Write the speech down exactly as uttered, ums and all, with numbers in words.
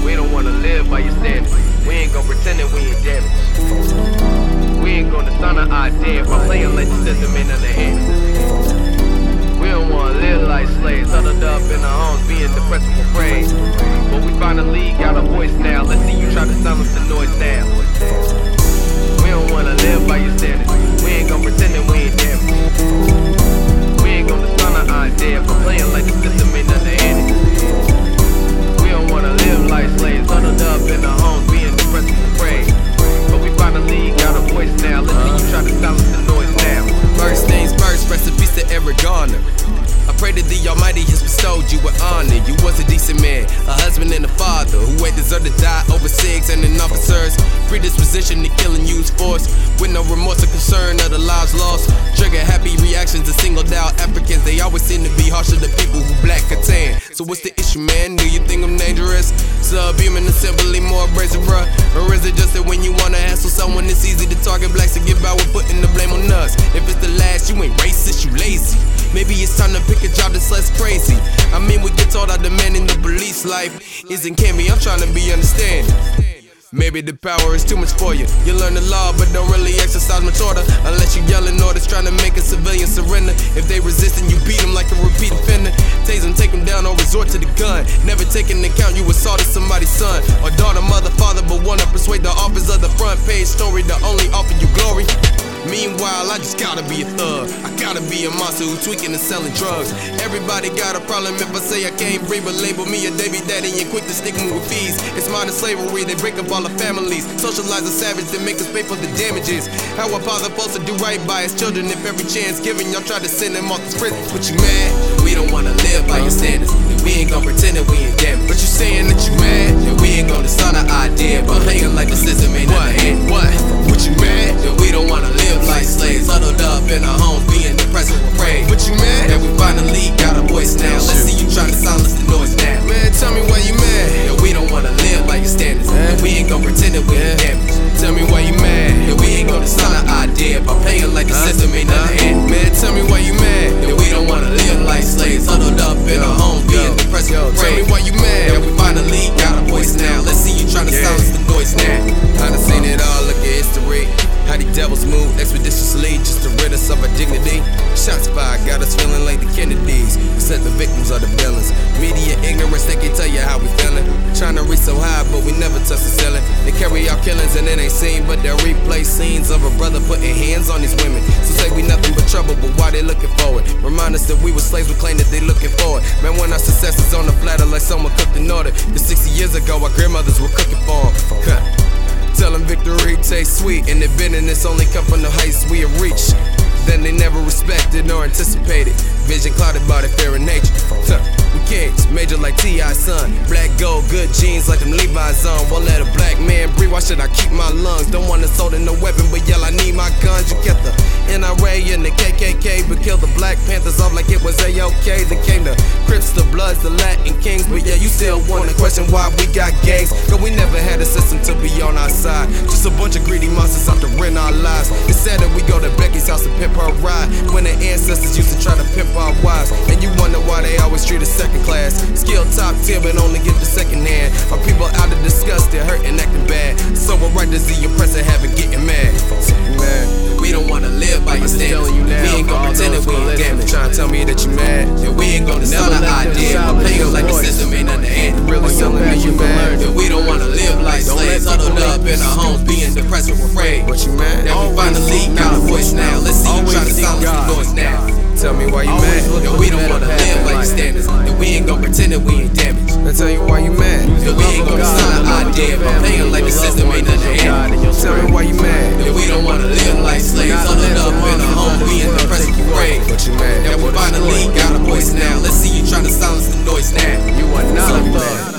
We don't wanna live by your standards. We ain't gon' pretend that we ain't damaged. We ain't gonna stun our idea by playing like the system ain't underhanded. We don't wanna live like slaves, huddled up in our homes, being depressed and afraid. But we finally got a voice now. Let's see you try to silence the noise now. We don't wanna live by your standards. We ain't gon' pretend that we ain't damaged. We ain't gonna stun our idea by playing like the system ain't underhanded. We don't wanna live like slaves, huddled up in our homes, being depressed and afraid. But we finally got a voice now. Let's see you try to silence the noise now. First things first, rest in peace to Eric Garner. I pray that the Almighty has bestowed you with honor. You was a decent man, a husband and a father who ain't deserved to die over cigs and an officer's predisposition to killing use force with no remorse or concern of the lives lost. Trigger happy reactions to singled out Africans. They always seem to be harsher to people who black or tan. So what's the issue, man? Do you think I'm dangerous? Subhuman and simply more abrasive, bruh? Or is it just that when you wanna hassle someone, it's easy to target blacks and get by with putting the blame on us? If it's the last, you ain't racist, you lazy. Maybe it's time to pick a job that's less crazy. I mean, we get told our demanding the police life isn't can be. I'm trying to be understanding. Maybe the power is too much for you. You learn the law, but don't really exercise much order unless you yelling orders trying to make a civilian surrender. If they resist and you beat them like a repeat offender, tase them, take them down, or resort to the gun. Never take into account you assaulted somebody's son or daughter, mother, father, but wanna persuade the authors of the front page story to only offer you glory. Meanwhile, I just gotta be a thug. I gotta be a monster who tweaking and selling drugs. Everybody got a problem if I say I can't breathe, but label me a baby daddy and quick to stick me with fees. It's modern slavery, they break up all the families. Socialize a savage, then make us pay for the damages. How a father supposed to do right by his children if every chance given y'all try to send them off to prison? But you mad? We don't wanna live by your standards, and we ain't gon' pretend that we ain't damaged. But you saying that you mad? And we ain't gonna start an idea, but playing like the system ain't underhanded. What? What you mad? That we don't wanna live like slaves, huddled up in our homes, being depressed and afraid. But you mad? That we finally got a voice now. Let's see you try to silence the noise now. Man, tell me why you mad? That we don't wanna live by your standards, and we ain't gon' pretend that we ain't damaged. Tell me why you mad? That we ain't gonna start an idea, but playing like the system ain't underhanded. Man, tell me why you mad? That we don't wanna live like slaves, huddled up in our homes, being depressed and afraid. Tell me why you mad? That we finally got a voice now. Let's see you try to silence the noise now. I done seen it all, look at history. How these devils move expeditiously just to rid us of our dignity. Shots fired, got us feeling like the Kennedys, except the victims are the villains. Media ignorance, they can tell you how we feeling. Trying to reach so high, but we never touch the ceiling. They carry out killings and it ain't seen, but they'll replay scenes of a brother putting hands on these women. So say we nothing but trouble, but why they looking for it? Remind us that we were slaves, we claim that they looking for it. Man, when our success is on the platter like someone cooked in order. Cause sixty years ago, our grandmothers were cooking for them. Tell them victory tastes sweet, and the bitterness only come from the heights we have reached. Then they never respected or anticipated. Vision clouded by the fear of nature. We kings, major like T I son. Black gold, good jeans like them Levi's on. Won't let a black man breathe, why should I keep my lungs? Don't want to sold in no weapon, but yell I need my guns. You kept the N R A and the K K K, but killed the Black Panthers off like it was A-OK. Then came the Crips, the Bloods, the Latin Kings. But yeah, you still wanna question why we got gangs. Cause we never had a system to be on our side. Just a bunch of greedy monsters out to rent our lives. It's sad that we go to Becky's house to pimp her ride, when their ancestors used to try to pimp our wives. And you wonder why they always treat us second class. Skill top tier but only get the second hand. Our people out of disgust, they're hurting, acting bad. So we're right to see your press and having getting mad. Man, we don't wanna live by your standards. We ain't gon' pretend that we ain't damaged. Trying to tell me that you mad. That we ain't gonna sell an idea, but playing like the system ain't underhanded. Really telling me you mad? That we don't wanna live like slaves, huddled up in our homes, being depressed and afraid. But you mad? That we finally got a voice now. Let's see you try to silence the noise now. Tell me why you mad? That we don't wanna live by your standards. That we ain't gon' pretend that we ain't damaged. I tell you why you mad? That we ain't gonna start an idea, but playing like the system ain't underhanded. Tell me why you mad? That we don't wanna live like slaves, huddled up in our home, being depressed and afraid. But you mad? That we finally got a voice now. Let's see you try to silence the noise now. You are not a thug.